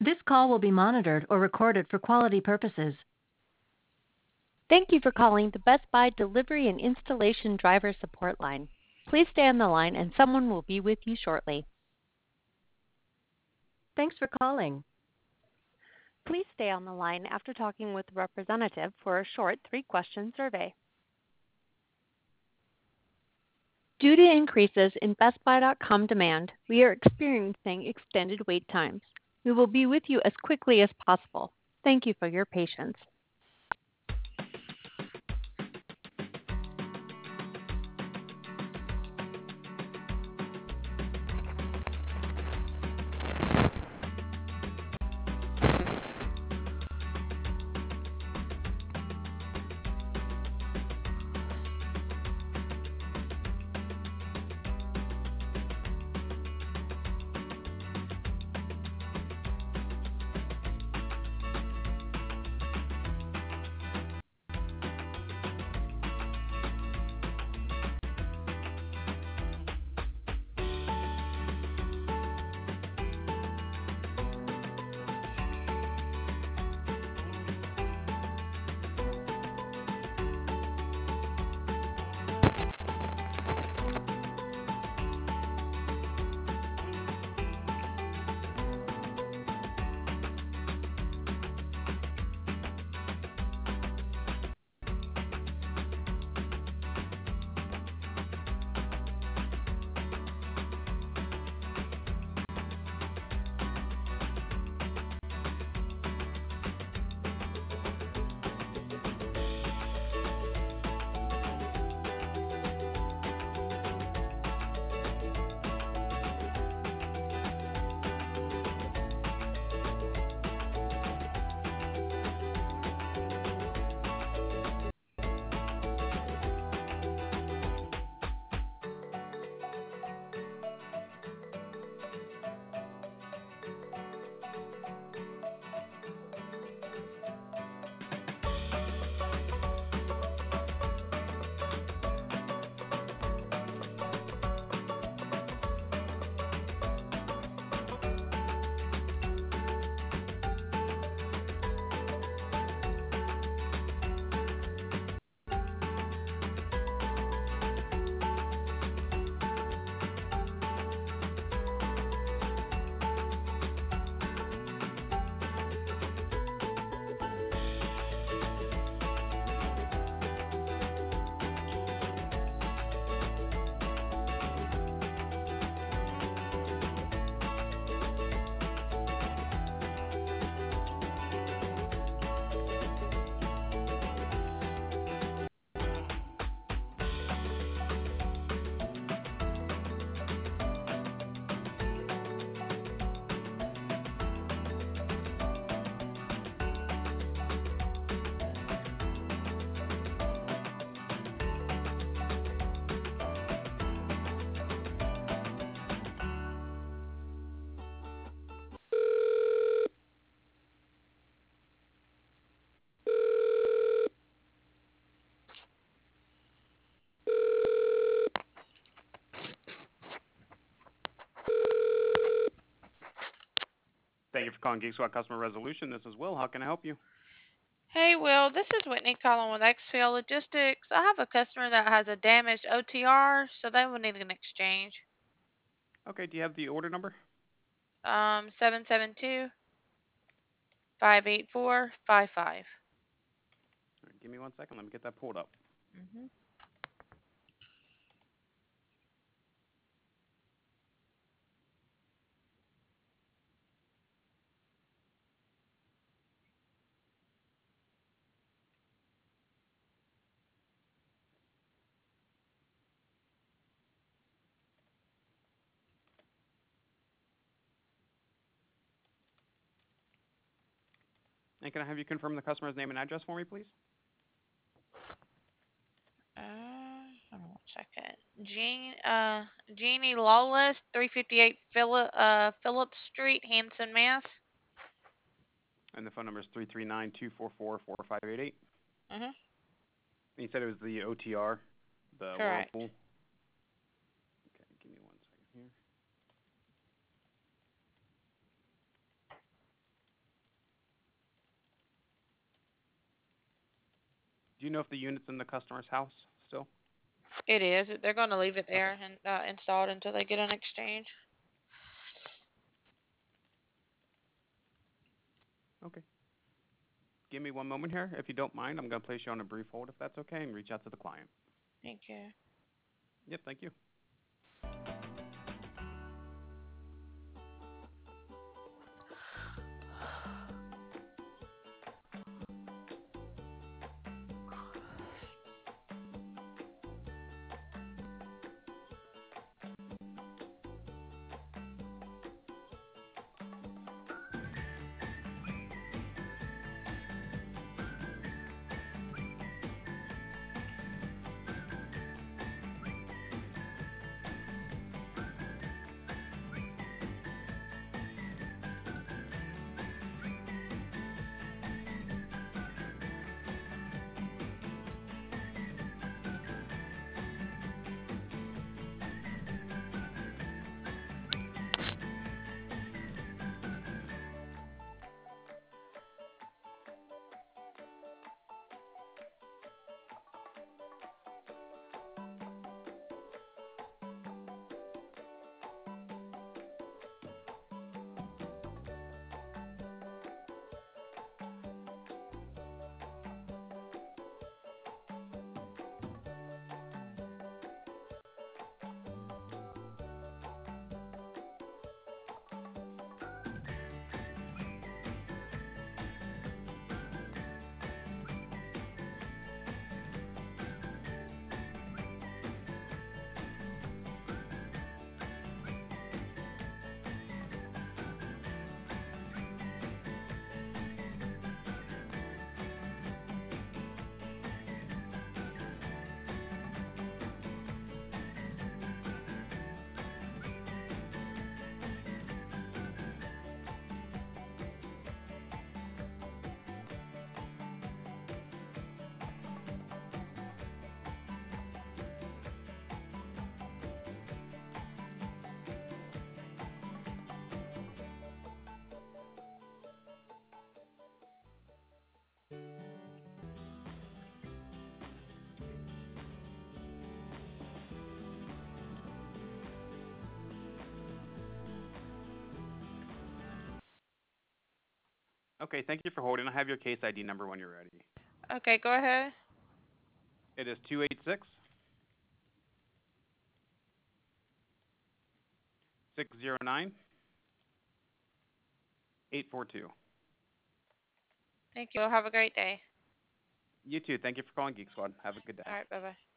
This call will be monitored or recorded for quality purposes. Thank you for calling the Best Buy Delivery and Installation Driver Support Line. Please stay on the line and someone will be with you shortly. Thanks for calling. Please stay on the line after talking with a representative for a short 3-question survey. Due to increases in BestBuy.com demand, we are experiencing extended wait times. We will be with you as quickly as possible. Thank you for your patience. Thank you for calling Geek Squad Customer Resolution. This is Will. How can I help you? Hey, Will, this is Whitney calling with XPL Logistics. I have a customer that has a damaged OTR, so they will need an exchange. Okay, do you have the order number? 772-584-55. All right, give me 1 second. Let me get that pulled up. Mm-hmm. And can I have you confirm the customer's name and address for me, please? Hold on 1 second. Jeannie Lawless, 358 Phillips Street, Hanson, Mass. And the phone number is 339-244-4588. Mm-hmm. And you said it was the OTR, the Correct. Whirlpool. Okay, give me 1 second here. Do you know if the unit's in the customer's house still? It is. They're going to leave it Okay. there and installed until they get an exchange. Okay. Give me one moment here. If you don't mind, I'm going to place you on a brief hold if that's okay and reach out to the client. Thank you. Yep, thank you. Okay, thank you for holding. I have your case ID number when you're ready. Okay, go ahead. It is 286 609 842. Thank you. Have a great day. You too. Thank you for calling Geek Squad. Have a good day. All right, bye-bye.